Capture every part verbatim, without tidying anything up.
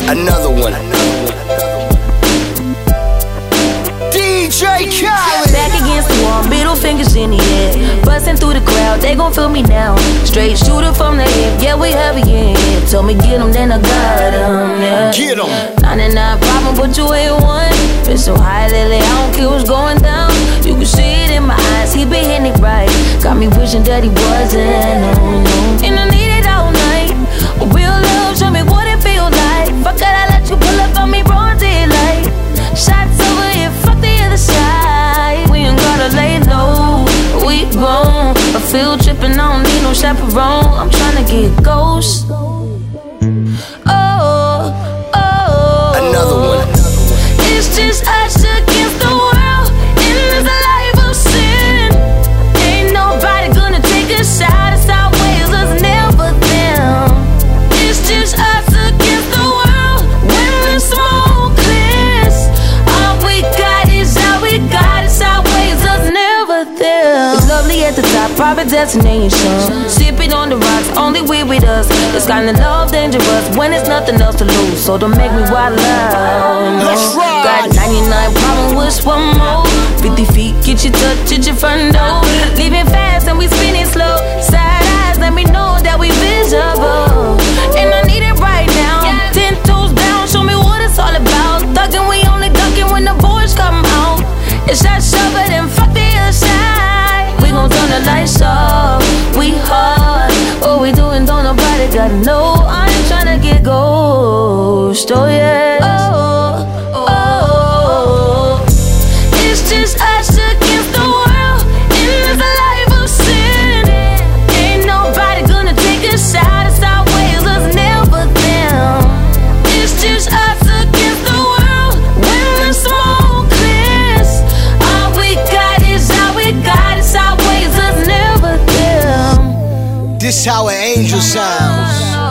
Another one. D J Khaled. Back against the wall, middle fingers in the air. Busting through the crowd, they gon' feel me now. Straight shooter from the hip, yeah, we heavy in here. Told me get 'em, then I got 'em, yeah. Get 'em. ninety-nine problem, but you ain't one. Been so high lately, I don't care what's going down. You can see it in my eyes, he been hitting it right. Got me wishing that he wasn't, no, no. And I need it all night. A real love, show me what it feels like. Fuck it, I let you pull up on me, broad daylight. Shots over here, fuck the other side. We ain't gotta lay low, we grown. A field trip and I don't need no chaperone. I'm tryna get ghost. Oh, oh. Another one. It's just us against the world in this life of sin. Ain't nobody gonna take us out. It's our ways, us never them. It's just us against the world when the smoke clears. All we got is all we got. It's our ways, us never them. It's lovely at the top, private destination. Sipping on the rocks, only we with us. This kind of love dangerous when it's nothing else to lose. So don't make me wild out. Let's ride. Got ninety-nine problem with one more. fifty feet, get your touch at your front door. Leaving fast and we spinning slow. Side eyes, let me know that we visible. And I need it right now. Ten toes down, show me what it's all about. Thuggin', we only duckin' when the boys come out. It's that shove it and fuck the other side. We gon' turn the lights off. We hard. What we doing, don't nobody gotta know. I ain't tryna get ghost. Oh yeah. Oh, oh. It's just us against the world in this life of sin. Ain't nobody gonna take us out. It's our ways, us never them. It's just us against the world when the smoke clears. All we got is all we got. It's our ways, us never them. This how an angel sounds.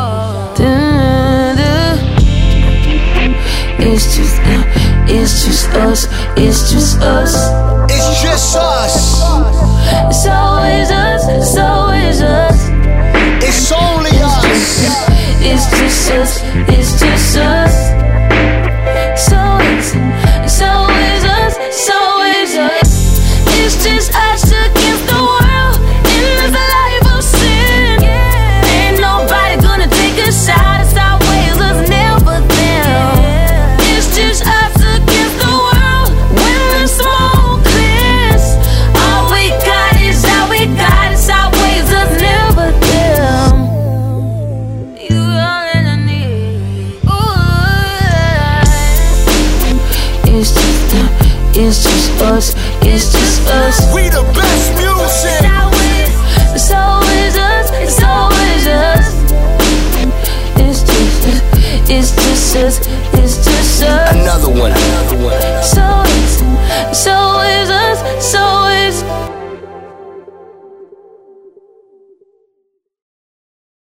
It's just, it's just us, it's just us. It's just us. It's always us, it's always us. It's only us. It's just us, it's just us. So it's, it's always us, it's always us. It's just us against the world in this life of sin. Ain't nobody gonna take us out. It's our ways, us never them. It's just us against the world when the smoke clears. All we got is all we got. It's our ways, us never them. You all that I need. Ooh. It's just, it's just us. It's just us. We the best music. It's always us. It's always us. It's just, it's just us. It's just us. Another one.